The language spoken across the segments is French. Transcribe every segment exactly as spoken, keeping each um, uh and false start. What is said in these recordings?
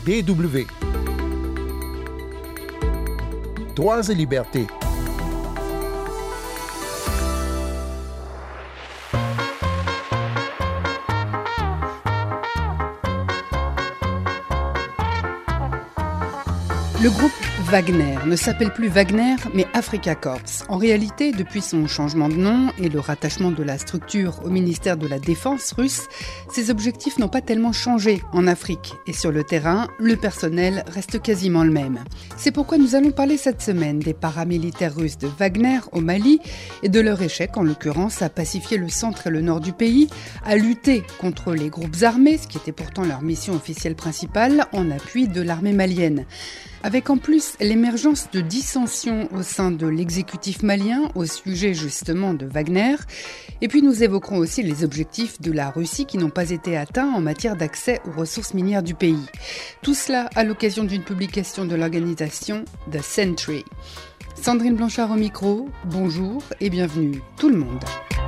D W. Droits et libertés. Le groupe Wagner ne s'appelle plus Wagner, mais Afrika Korps. En réalité, depuis son changement de nom et le rattachement de la structure au ministère de la Défense russe, ses objectifs n'ont pas tellement changé en Afrique. Et sur le terrain, le personnel reste quasiment le même. C'est pourquoi nous allons parler cette semaine des paramilitaires russes de Wagner au Mali et de leur échec, en l'occurrence, à pacifier le centre et le nord du pays, à lutter contre les groupes armés, ce qui était pourtant leur mission officielle principale, en appui de l'armée malienne. Avec en plus l'émergence de dissensions au sein de l'exécutif malien au sujet justement de Wagner. Et puis nous évoquerons aussi les objectifs de la Russie qui n'ont pas été atteints en matière d'accès aux ressources minières du pays. Tout cela à l'occasion d'une publication de l'organisation The Sentry. Sandrine Blanchard au micro, bonjour et bienvenue tout le monde.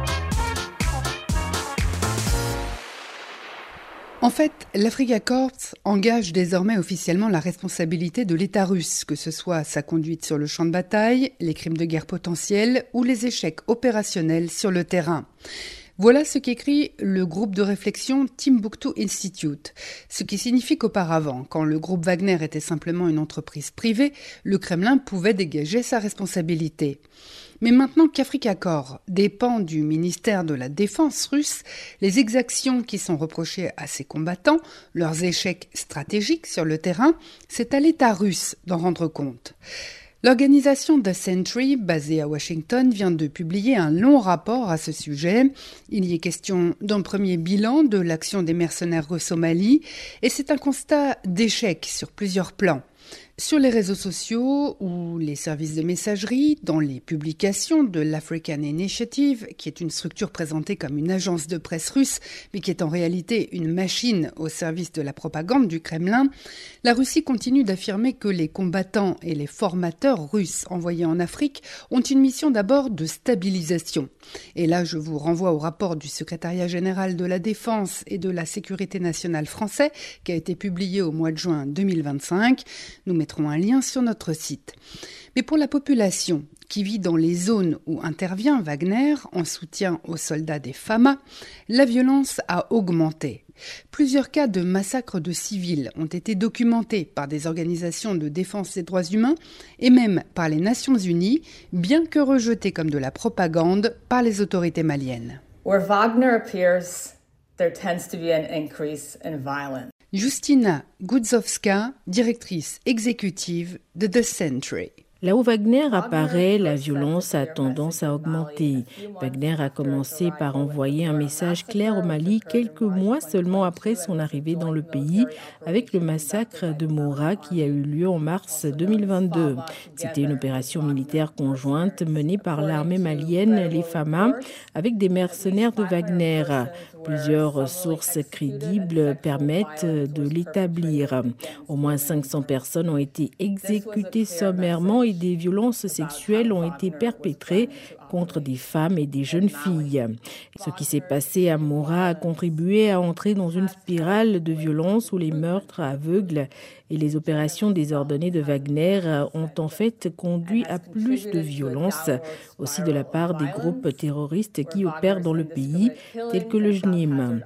En fait, l'Afrika Korps engage désormais officiellement la responsabilité de l'État russe, que ce soit sa conduite sur le champ de bataille, les crimes de guerre potentiels ou les échecs opérationnels sur le terrain. Voilà ce qu'écrit le groupe de réflexion Timbuktu Institute. Ce qui signifie qu'auparavant, quand le groupe Wagner était simplement une entreprise privée, le Kremlin pouvait dégager sa responsabilité. Mais maintenant qu'Afrika Korps dépend du ministère de la Défense russe, les exactions qui sont reprochées à ses combattants, leurs échecs stratégiques sur le terrain, c'est à l'État russe d'en rendre compte. L'organisation The Sentry, basée à Washington, vient de publier un long rapport à ce sujet. Il y est question d'un premier bilan de l'action des mercenaires russes au Mali, et c'est un constat d'échec sur plusieurs plans. Sur les réseaux sociaux ou les services de messagerie, dans les publications de l'African Initiative, qui est une structure présentée comme une agence de presse russe, mais qui est en réalité une machine au service de la propagande du Kremlin, la Russie continue d'affirmer que les combattants et les formateurs russes envoyés en Afrique ont une mission d'abord de stabilisation. Et là, je vous renvoie au rapport du secrétariat général de la Défense et de la Sécurité nationale français, qui a été publié au mois de juin deux mille vingt-cinq. Nous mettrons un lien sur notre site. Mais pour la population qui vit dans les zones où intervient Wagner en soutien aux soldats des F A M A, la violence a augmenté. Plusieurs cas de massacres de civils ont été documentés par des organisations de défense des droits humains et même par les Nations Unies, bien que rejetés comme de la propagande par les autorités maliennes. Where Wagner appears, there tends to be an increase in violence. Justina Gudzowska, directrice exécutive de The Sentry. Là où Wagner apparaît, la violence a tendance à augmenter. Wagner a commencé par envoyer un message clair au Mali quelques mois seulement après son arrivée dans le pays, avec le massacre de Moura qui a eu lieu en mars deux mille vingt-deux. C'était une opération militaire conjointe menée par l'armée malienne, les F A M A, avec des mercenaires de Wagner. Plusieurs sources crédibles permettent de l'établir. Au moins cinq cents personnes ont été exécutées sommairement et des violences sexuelles ont été perpétrées contre des femmes et des jeunes filles. Ce qui s'est passé à Moura a contribué à entrer dans une spirale de violence où les meurtres aveugles et les opérations désordonnées de Wagner ont en fait conduit à plus de violence, aussi de la part des groupes terroristes qui opèrent dans le pays, tels que le J N I M.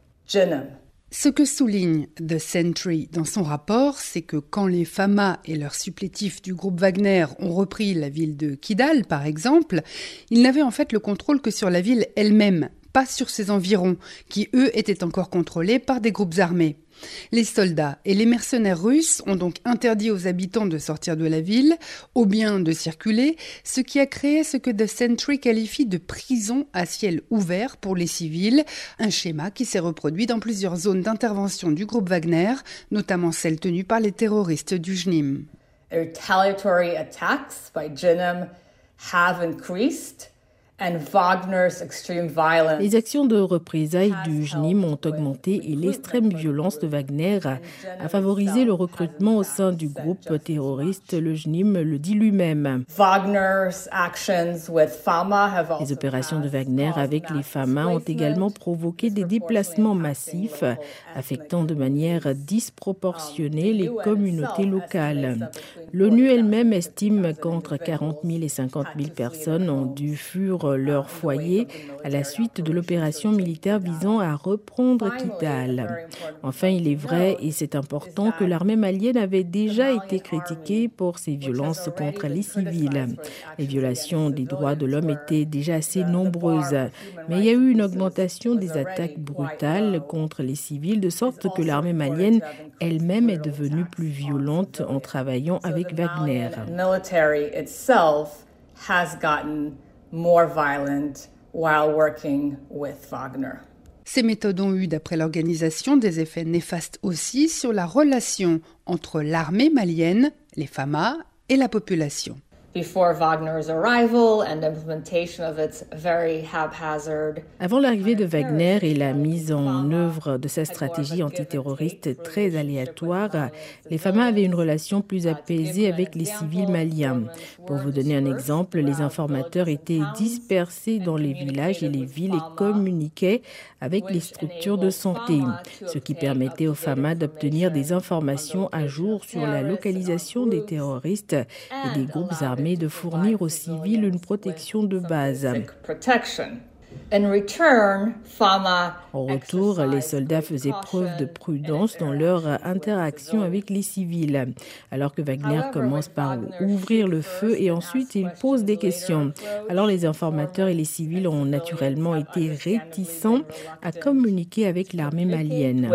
Ce que souligne The Sentry dans son rapport, c'est que quand les F A M A et leurs supplétifs du groupe Wagner ont repris la ville de Kidal, par exemple, ils n'avaient en fait le contrôle que sur la ville elle-même, pas sur ses environs, qui eux étaient encore contrôlés par des groupes armés. Les soldats et les mercenaires russes ont donc interdit aux habitants de sortir de la ville, aux biens de circuler, ce qui a créé ce que The Sentry qualifie de prison à ciel ouvert pour les civils, un schéma qui s'est reproduit dans plusieurs zones d'intervention du groupe Wagner, notamment celles tenues par les terroristes du J N I M. Retaliatory attacks by J N I M have increased And Wagner's extreme violence. Les actions de représailles du J N I M ont augmenté et l'extrême violence de Wagner a favorisé le recrutement au sein du groupe terroriste. Le J N I M le dit lui-même. Wagner's actions with Fama have also Les opérations de Wagner avec les Fama ont également provoqué des déplacements massifs, affectant de manière disproportionnée les communautés locales. L'ONU elle-même estime qu'entre quarante mille et cinquante mille personnes ont dû fuir leur foyer à la suite de l'opération militaire visant à reprendre Kidal. Enfin, il est vrai, et c'est important, que l'armée malienne avait déjà été critiquée pour ses violences contre les civils. Les violations des droits de l'homme étaient déjà assez nombreuses, mais il y a eu une augmentation des attaques brutales contre les civils, de sorte que l'armée malienne elle-même est devenue plus violente en travaillant avec Wagner. More violent while working with Wagner. Ces méthodes ont eu, d'après l'organisation, des effets néfastes aussi sur la relation entre l'armée malienne, les Fama et la population. Before Wagner's arrival and implementation of its very haphazard. Avant l'arrivée de Wagner et la mise en œuvre de sa stratégie antiterroriste très aléatoire, les Fama avaient une relation plus apaisée avec les civils maliens. Pour vous donner un exemple, les informateurs étaient dispersés dans les villages et les villes et communiquaient avec les structures de santé, ce qui permettait aux Fama d'obtenir des informations à jour sur la localisation des terroristes et des groupes armés, de fournir aux civils une protection de base. En retour, les soldats faisaient preuve de prudence dans leur interaction avec les civils, alors que Wagner commence par ouvrir le feu et ensuite il pose des questions. Alors les informateurs et les civils ont naturellement été réticents à communiquer avec l'armée malienne.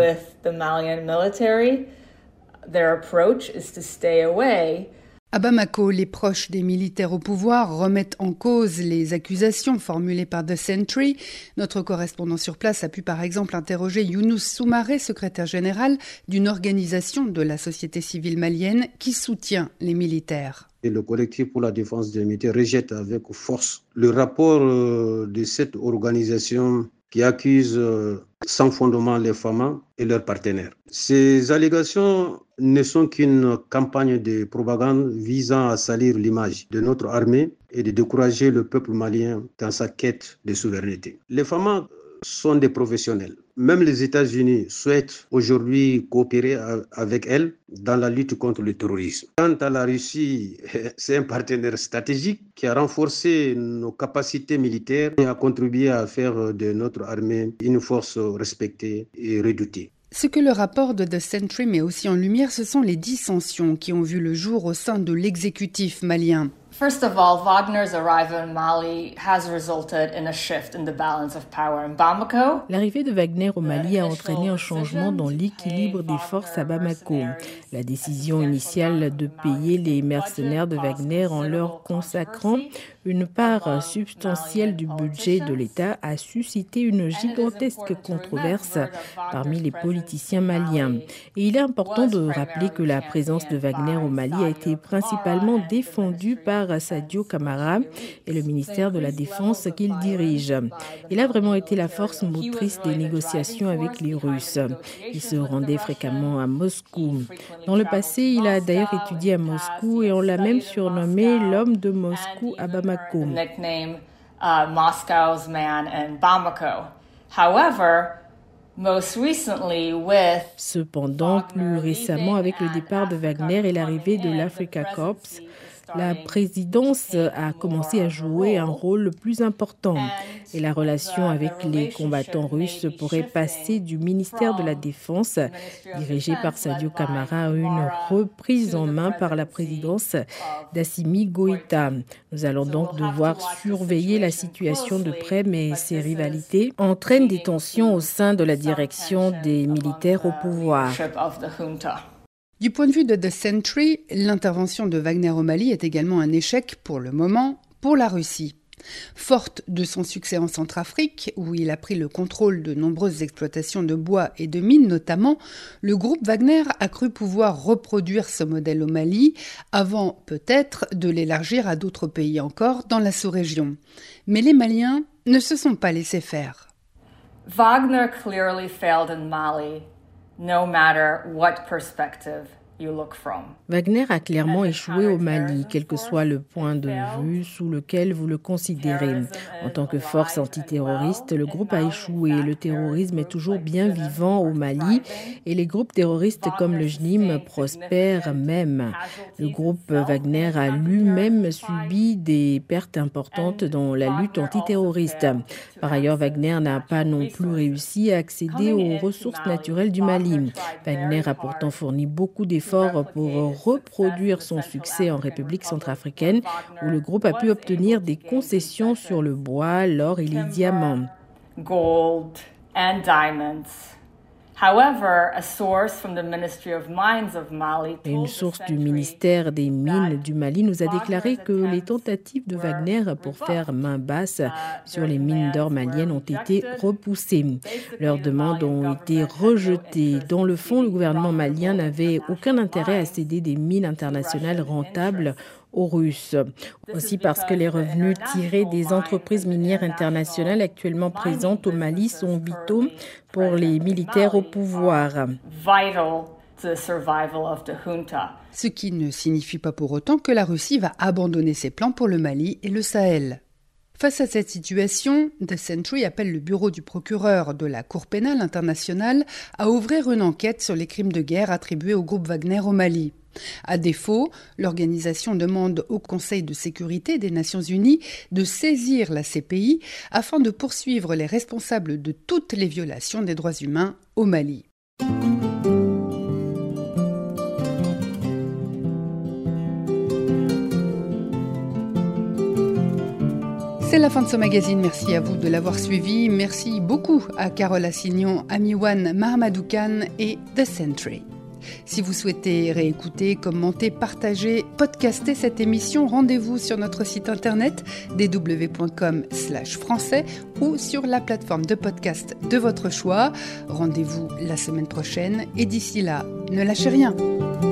À Bamako, les proches des militaires au pouvoir remettent en cause les accusations formulées par The Sentry. Notre correspondant sur place a pu par exemple interroger Younous Soumaré, secrétaire général d'une organisation de la société civile malienne qui soutient les militaires. Et le collectif pour la défense des militaires rejette avec force le rapport de cette organisation qui accuse sans fondement les Fama et leurs partenaires. Ces allégations ne sont qu'une campagne de propagande visant à salir l'image de notre armée et de décourager le peuple malien dans sa quête de souveraineté. Les Fama sont des professionnels. Même les États-Unis souhaitent aujourd'hui coopérer avec elles dans la lutte contre le terrorisme. Quant à la Russie, c'est un partenaire stratégique qui a renforcé nos capacités militaires et a contribué à faire de notre armée une force respectée et redoutée. Ce que le rapport de The Sentry met aussi en lumière, ce sont les dissensions qui ont vu le jour au sein de l'exécutif malien. First of all, Wagner's arrival in Mali has resulted in a shift in the balance of power in Bamako. L'arrivée de Wagner au Mali a entraîné un changement dans l'équilibre des forces à Bamako. La décision initiale de payer les mercenaires de Wagner en leur consacrant une part substantielle du budget de l'État a suscité une gigantesque controverse parmi les politiciens maliens. Et il est important de rappeler que la présence de Wagner au Mali a été principalement défendue par Sadio Camara et le ministère de la Défense qu'il dirige. Il a vraiment été la force motrice des négociations avec les Russes. Il se rendait fréquemment à Moscou. Dans le passé, il a d'ailleurs étudié à Moscou et on l'a même surnommé l'homme de Moscou à Bamako. Nickname uh, Moscow's man in Bamako. However, most recently with Cependant, plus récemment, avec le départ de Wagner et l'arrivée de l'Africa Corps, la présidence a commencé à jouer un rôle plus important et la relation avec les combattants russes pourrait passer du ministère de la Défense, dirigé par Sadio Camara, à une reprise en main par la présidence d'Assimi Goïta. Nous allons donc devoir surveiller la situation de près, mais ces rivalités entraînent des tensions au sein de la direction des militaires au pouvoir. Du point de vue de The Sentry, l'intervention de Wagner au Mali est également un échec, pour le moment, pour la Russie. Forte de son succès en Centrafrique, où il a pris le contrôle de nombreuses exploitations de bois et de mines notamment, le groupe Wagner a cru pouvoir reproduire ce modèle au Mali, avant peut-être de l'élargir à d'autres pays encore dans la sous-région. Mais les Maliens ne se sont pas laissés faire. Wagner clearly failed in Mali, no matter what perspective you look from. Wagner a clairement échoué au Mali, quel que soit le point de vue sous lequel vous le considérez. En tant que force antiterroriste, le groupe a échoué. Le terrorisme est toujours bien vivant au Mali et les groupes terroristes comme le J N I M prospèrent même. Le groupe Wagner a lui-même subi des pertes importantes dans la lutte antiterroriste. Par ailleurs, Wagner n'a pas non plus réussi à accéder aux ressources naturelles du Mali. Wagner a pourtant fourni beaucoup d'efforts pour reproduire son succès en République centrafricaine, où le groupe a pu obtenir des concessions sur le bois, l'or et les diamants. Gold and diamonds. However, a source from the Ministry of Mines of Mali Et une source du ministère des Mines du Mali nous a déclaré que les tentatives de Wagner pour faire main basse sur les mines d'or maliennes ont été repoussées. Leurs demandes ont été rejetées. Dans le fond, le gouvernement malien n'avait aucun intérêt à céder des mines internationales rentables aux Russes. Aussi parce que les revenus tirés des entreprises minières internationales actuellement présentes au Mali sont vitaux pour les militaires au pouvoir. Ce qui ne signifie pas pour autant que la Russie va abandonner ses plans pour le Mali et le Sahel. Face à cette situation, The Century appelle le bureau du procureur de la Cour pénale internationale à ouvrir une enquête sur les crimes de guerre attribués au groupe Wagner au Mali. À défaut, l'organisation demande au Conseil de sécurité des Nations Unies de saisir la C P I afin de poursuivre les responsables de toutes les violations des droits humains au Mali. C'est la fin de ce magazine. Merci à vous de l'avoir suivi. Merci beaucoup à Carole Assignon, Amiwan Mahamadou-Khan et The Century. Si vous souhaitez réécouter, commenter, partager, podcaster cette émission, rendez-vous sur notre site internet d w point com slash français ou sur la plateforme de podcast de votre choix. Rendez-vous la semaine prochaine et d'ici là, ne lâchez rien.